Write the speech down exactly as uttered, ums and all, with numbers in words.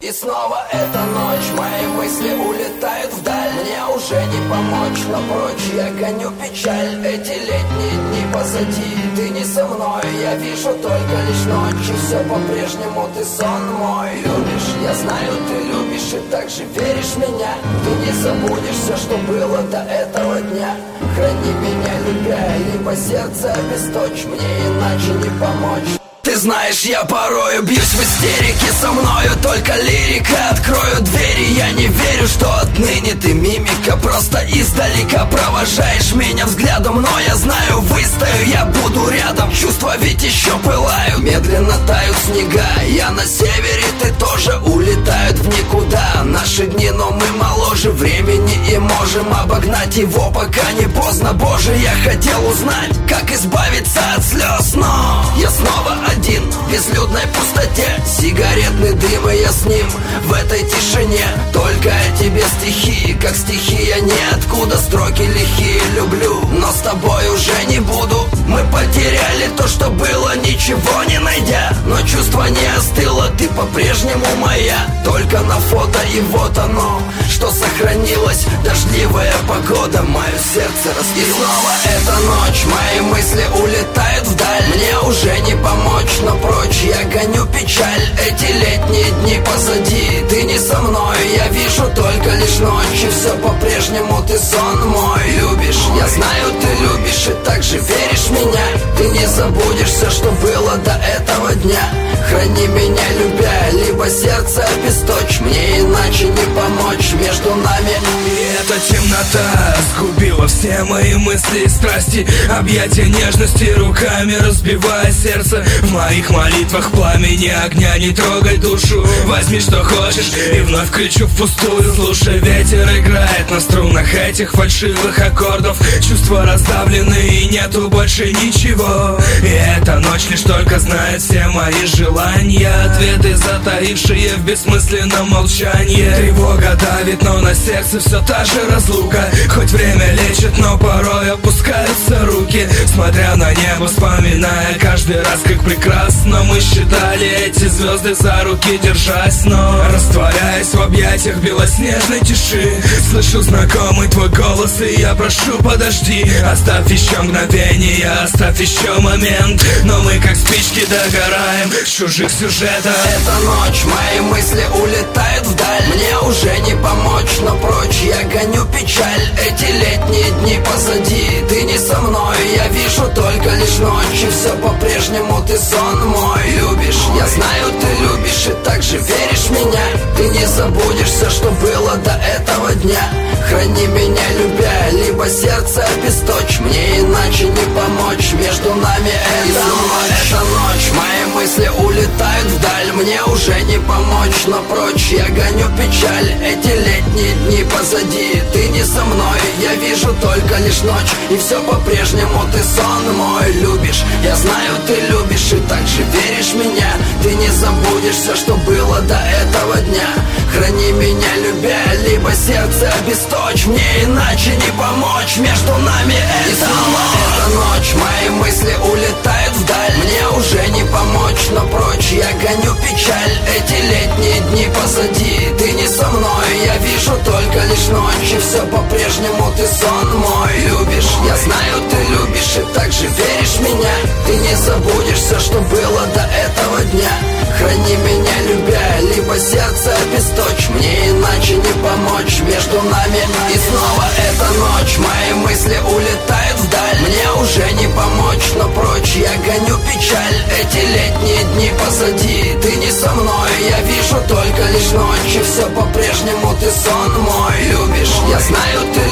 И снова эта ночь, мои мысли улетают вдаль. Мне уже не помочь, но прочь я гоню печаль. Эти летние дни позади, ты не со мной. Я вижу только лишь ночь, и все по-прежнему ты сон мой. Любишь, я знаю, ты любишь, и так же веришь в меня. Ты не забудешь все, что было до этого дня. Храни меня, любя, либо сердце обесточь. Мне иначе не помочь. Ты знаешь, я порою бьюсь в истерике. Со мною только лирика. Открою двери, я не верю, что отныне ты мимика. Просто издалека провожаешь меня взглядом. Но я знаю, выстою, я буду рядом. Чувства ведь еще пылают. Медленно тают снега. Я на севере, ты тоже улетают в никуда. Наши дни, но мы моложе времени и можем обогнать его, пока не поздно. Боже, я хотел узнать, как избавиться от слез. Но я снова один в безлюдной пустоте. Сигаретный дым, и я с ним в этой тишине. Только о тебе стихи, как стихия ниоткуда. Строки лихие люблю, но с тобой уже не буду. Мы потеряли то, что было, ничего не найдя. Но чувство не остыло, ты по-прежнему моя. Только на фото, и вот оно, что сохранилось. Дождливая погода, мое сердце разбилось. И снова эта ночь, мои мысли улетают вдаль. Мне уже не помочь, но прочь я гоню печаль. Эти летние дни позади, ты не со мной. Я вижу только лишь ночь, и все по-прежнему ты сон мой. Любишь, я знаю, ты любишь, и так же веришь в меня. Ты не забудешь все, что было до этого дня. Храни меня, любя, либо сердце обесточь. Мне иначе не помочь, между нами. И эта темнота сгубила все мои мысли и страсти. Объятия нежности руками разбивая сердце. В моих молитвах пламени огня не трогай душу. Возьми, что хочешь, и вновь кричу впустую. Слушай, ветер играет на струнах этих фальшивых аккордов. Чувства раздавлены, и нету больше ничего. И эта ночь лишь только знает все мои желания. Ответы, затаившие в бессмысленном молчании. Тревога давит, но на сердце все та же разлука. Хоть время лечит, но порой опускаются руки. Смотря на небо, вспоминая каждый раз, как прекрасно мы считали эти звезды за руки, держась. Но растворяясь в объятиях белоснежной тиши, слышу знакомый твой голос, и я прошу, подожди. Оставь еще мгновение, оставь еще момент. Но мы как спички догораем в чужих сюжетах. Эта ночь, мои мысли улетают вдаль. Мне уже не помочь, но прочь я гоню печаль. Эти летние дни позади, ты не со мной. Я вижу только лишь ночь, и все по-прежнему ты сон мой. Любишь, я знаю, ты любишь, и так же веришь в меня. Ты не забудешь все, что было до этого дня. Храни меня, любя, либо сердце обесточь. Мне иначе не помочь, между нами эта ночь. Эта ночь, мои мысли улетают вдаль. Мне уже не помочь, но прочь я гоню печаль. Эти летние дни позади, ты не со мной. Я вижу только лишь ночь, и все по-прежнему ты сон мой. Любишь, я знаю, ты любишь, и так же веришь в меня. Ты не забудешь все, что было до этого дня. Храни меня, любя, либо сердце обесточь. Мне иначе не помочь, между нами эта ночь. Эта ночь, мои мысли улетают вдаль. Мне уже не помочь, но прочь я гоню печаль. Эти летние дни позади, ты не со мной. Я вижу только лишь ночь, и все по-прежнему ты сон мой. Любишь, я знаю, ты любишь, и так же веришь в меня. Ты не забудешь все, что было до этого дня. Храни меня, любя, либо сердце обесточь. Мне иначе не помочь, между нами. И снова эта ночь, мои мысли улетают вдаль. Мне уже не помочь, но прочь я гоню печаль. Эти летние дни позади, ты не со мной. Я вижу только лишь ночь, и все по-прежнему ты сон мой. Любишь, я знаю, ты